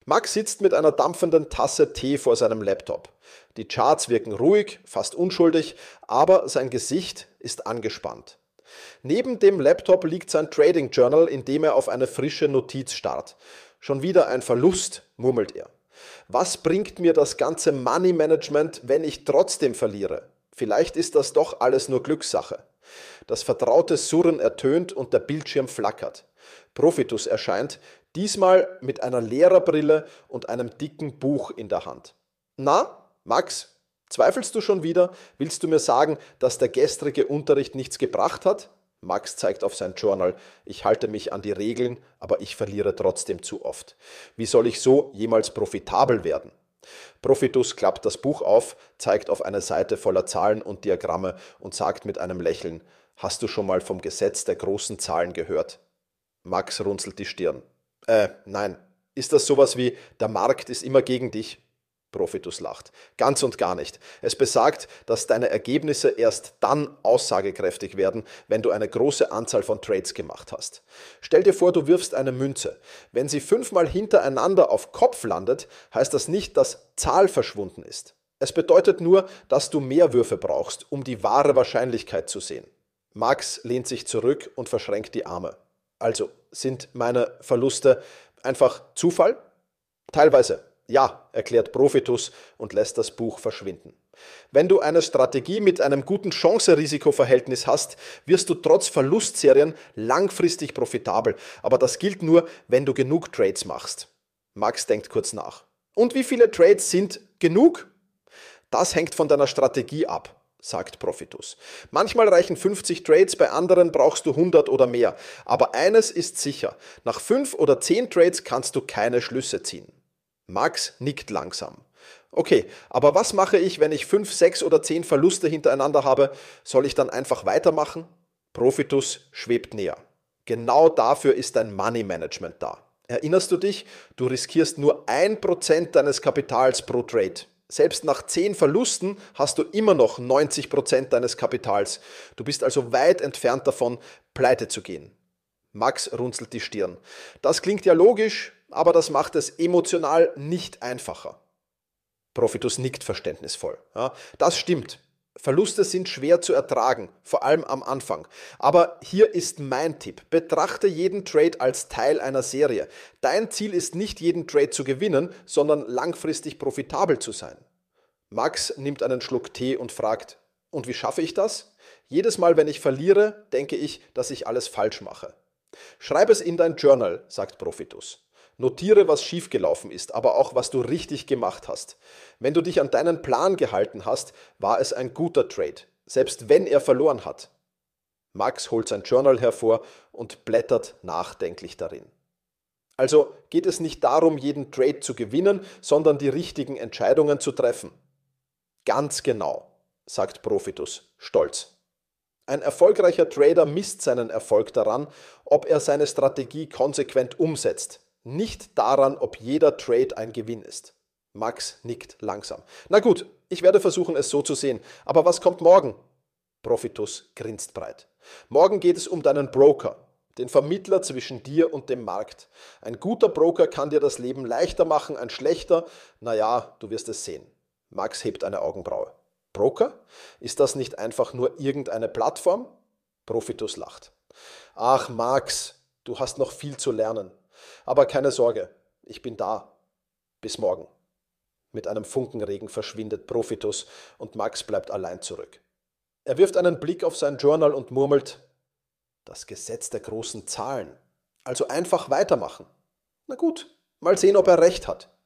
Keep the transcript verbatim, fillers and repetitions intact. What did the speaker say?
Max sitzt mit einer dampfenden Tasse Tee vor seinem Laptop. Die Charts wirken ruhig, fast unschuldig, aber sein Gesicht ist angespannt. Neben dem Laptop liegt sein Trading Journal, in dem er auf eine frische Notiz starrt. Schon wieder ein Verlust, murmelt er. Was bringt mir das ganze Money Management, wenn ich trotzdem verliere? Vielleicht ist das doch alles nur Glückssache. Das vertraute Surren ertönt und der Bildschirm flackert. Profitus erscheint, diesmal mit einer Lehrerbrille und einem dicken Buch in der Hand. Na, Max, zweifelst du schon wieder? Willst du mir sagen, dass der gestrige Unterricht nichts gebracht hat? Max zeigt auf sein Journal. Ich halte mich an die Regeln, aber ich verliere trotzdem zu oft. Wie soll ich so jemals profitabel werden? Profitus klappt das Buch auf, zeigt auf eine Seite voller Zahlen und Diagramme und sagt mit einem Lächeln: Hast du schon mal vom Gesetz der großen Zahlen gehört? Max runzelt die Stirn. Äh, nein. Ist das sowas wie, der Markt ist immer gegen dich? Profitus lacht. Ganz und gar nicht. Es besagt, dass deine Ergebnisse erst dann aussagekräftig werden, wenn du eine große Anzahl von Trades gemacht hast. Stell dir vor, du wirfst eine Münze. Wenn sie fünfmal hintereinander auf Kopf landet, heißt das nicht, dass Zahl verschwunden ist. Es bedeutet nur, dass du mehr Würfe brauchst, um die wahre Wahrscheinlichkeit zu sehen. Max lehnt sich zurück und verschränkt die Arme. Also, sind meine Verluste einfach Zufall? Teilweise. Ja, erklärt Profitus und lässt das Buch verschwinden. Wenn du eine Strategie mit einem guten Chance-Risiko-Verhältnis hast, wirst du trotz Verlustserien langfristig profitabel. Aber das gilt nur, wenn du genug Trades machst. Max denkt kurz nach. Und wie viele Trades sind genug? Das hängt von deiner Strategie ab, sagt Profitus. Manchmal reichen fünfzig Trades, bei anderen brauchst du hundert oder mehr. Aber eines ist sicher, nach fünf oder zehn Trades kannst du keine Schlüsse ziehen. Max nickt langsam. Okay, aber was mache ich, wenn ich fünf, sechs oder zehn Verluste hintereinander habe? Soll ich dann einfach weitermachen? Profitus schwebt näher. Genau dafür ist dein Money Management da. Erinnerst du dich? Du riskierst nur ein Prozent deines Kapitals pro Trade. Selbst nach zehn Verlusten hast du immer noch neunzig Prozent deines Kapitals. Du bist also weit entfernt davon, pleite zu gehen. Max runzelt die Stirn. Das klingt ja logisch, aber das macht es emotional nicht einfacher. Profitus nickt verständnisvoll. Ja, das stimmt. Verluste sind schwer zu ertragen, vor allem am Anfang. Aber hier ist mein Tipp. Betrachte jeden Trade als Teil einer Serie. Dein Ziel ist nicht, jeden Trade zu gewinnen, sondern langfristig profitabel zu sein. Max nimmt einen Schluck Tee und fragt: Und wie schaffe ich das? Jedes Mal, wenn ich verliere, denke ich, dass ich alles falsch mache. Schreib es in dein Journal, sagt Profitus. Notiere, was schiefgelaufen ist, aber auch, was du richtig gemacht hast. Wenn du dich an deinen Plan gehalten hast, war es ein guter Trade, selbst wenn er verloren hat. Max holt sein Journal hervor und blättert nachdenklich darin. Also geht es nicht darum, jeden Trade zu gewinnen, sondern die richtigen Entscheidungen zu treffen. Ganz genau, sagt Profitus stolz. Ein erfolgreicher Trader misst seinen Erfolg daran, ob er seine Strategie konsequent umsetzt. Nicht daran, ob jeder Trade ein Gewinn ist. Max nickt langsam. Na gut, ich werde versuchen, es so zu sehen. Aber was kommt morgen? Profitus grinst breit. Morgen geht es um deinen Broker, den Vermittler zwischen dir und dem Markt. Ein guter Broker kann dir das Leben leichter machen, ein schlechter, naja, du wirst es sehen. Max hebt eine Augenbraue. Broker? Ist das nicht einfach nur irgendeine Plattform? Profitus lacht. Ach Max, du hast noch viel zu lernen. Aber keine Sorge, ich bin da. Bis morgen. Mit einem Funkenregen verschwindet Profitus und Max bleibt allein zurück. Er wirft einen Blick auf sein Journal und murmelt: Das Gesetz der großen Zahlen. Also einfach weitermachen. Na gut, mal sehen, ob er recht hat.